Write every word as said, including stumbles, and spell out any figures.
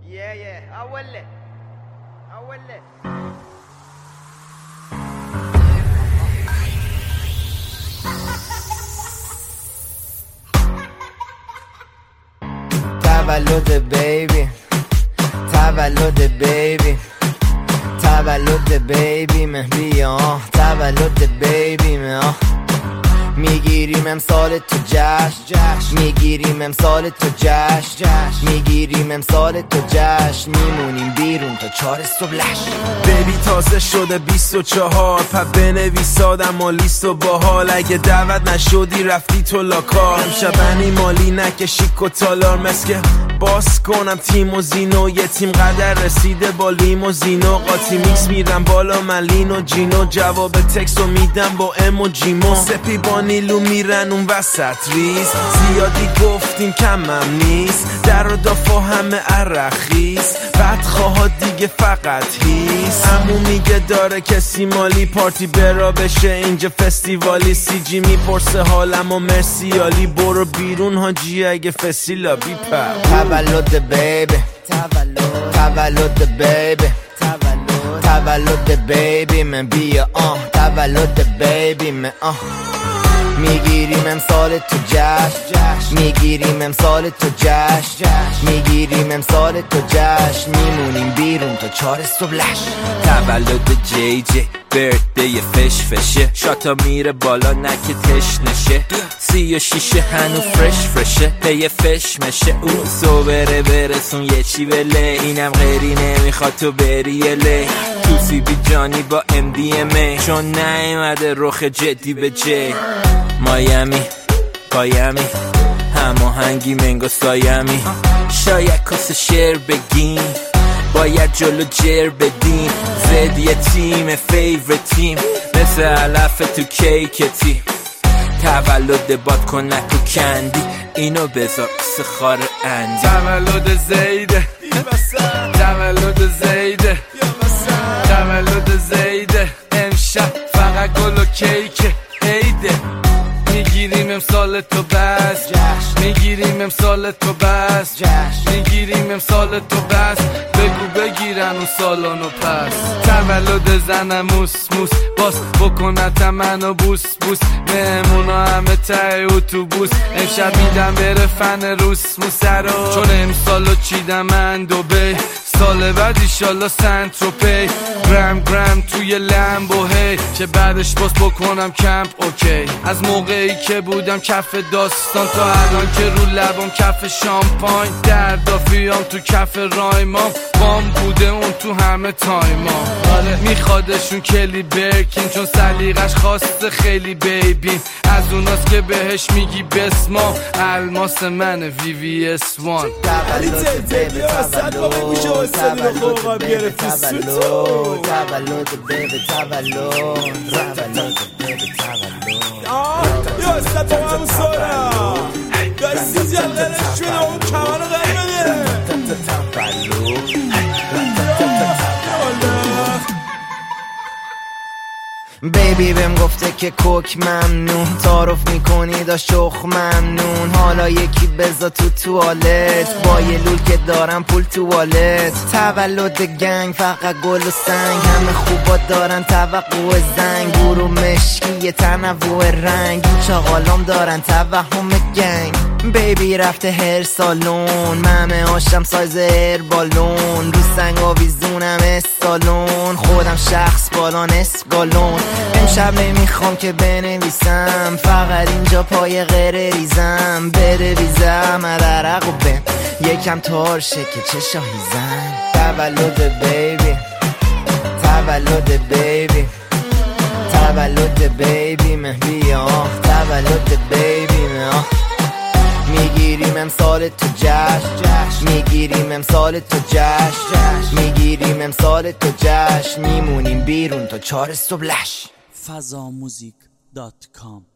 yeah yeah اوله اوله تولد بیبی تولد بیبی تولد بیبی مه بیا تولد بیبی مه میگیریم امسال تو جشن میگیریم امسال تو جشن میگیریم امسال تو جشن میمونیم بیرون تا چهار صبح لش. بیبی تازه شده بیست و چهار پس بنویس آدم و لیست و باحال. اگه دعوت نشدی رفتی تو لاکار امشب انی مالی نکشی کتالار مسکه باز کنم تیم و زینو یه تیم قدر رسیده با لیم و زینو قاطی میکس میرم بالا ملین و جینو جواب تکس رو میدم با ام و جیمو سپی با نیلو میرن اون وسط ریز زیادی گفتیم کمم نیست در و دافا همه عرخیز بدخواه دیگه فقط هیست امو میگه داره کسی مالی پارتی برا بشه اینجا فستیوالی سی جی میپرسه حالم و مرسیالی برو بیرون حاجی اگه فسیلا بیپر تولد بیبی تولد بیبی تولد بیبی من بیا آه تولد بیبی من آه میگیریم امسال تو جشن میگیریم امسال تو جشن میگیریم امسال تو جشن میمونیم بیرون تا چهار صبح لش. تولد جی جی برده فش فشه شاتا میره بالا نکه تش نشه سی و شیشه هنو فرش فرشه پی فش مشه اون سو بره برسون یه چی بله اینم غیری نمیخواد تو بری لی تو سی بی جانی با ام دی ام ای چون نیومده رخ جدی به جی مایمی پایمی هماهنگی منگو سایمی شاید کس شعر بگیم باید جلو جر بدیم زد یه تیم فیور تیم مثل علف تو کیک تیم تولد باد کنک و کندی اینو بذار سخار اندی تولد زیده تولد زیده تولد زیده امشب فقط گل و کیک عیده میگیریم امسال تو بس میگیریم امسال تو بس میگیریم امسال تو بس بگو بگیرن اون سالانو پس تولد زنم موس موس باس بکنت منو بوس بوس مهمونا همه ته اتوبوس امشب میدم بره فن روس موسرو چون امسالو چیدم من دوبی سال بعد ایشالله سنتروپی گرم گرم توی لمبو هی که بعدش باز بکنم کمپ اوکی از موقعی که بودم کف داستان تا الان که رو لبم کف شامپاین دردافیام تو کف رایمام بام بوده اون تو همه تایمام آره میخوادشون کلی برکین چون سلیقش خواسته خیلی بیبین از اوناست که بهش میگی بسمام الماس من وی وی اس وان تولد بیبی تولد تولد بیبی تولد تولد بیبی تولد تولد بیبی تولد یا استاد تو هم سورا دستی جلدشون اون کمان رو غیر بیبی بهم گفته که کوک ممنون تعارف میکنی دا شخ ممنون حالا یکی بزا تو توالت با یه لول که دارم پول توالت تولد گنگ فقط گل و سنگ همه خوبا دارن توقع زنگ گورو مشکی یه تنوع رنگ این چاقالام دارن توهم گنگ بیبی رفته هر سالون ممه هاشم سایز هر بالون رو سنگ آویزونم استالون خودم شخص بالان اسگالون امشب نمیخوام که بنویسم فقط اینجا پای غیر ریزم بره ریزم عرق و بم یکم تارشه که چه شاهیزم تولد بیبی تولد بیبی تولد بیبی مه بیا تولد بیبی مه میگیریم امسال تو جشن میگیریم امسال تو جشن میگیریم امسال تو جشن میمونیم بیرون تا چهار صبح لش. فضاموزیک دات کام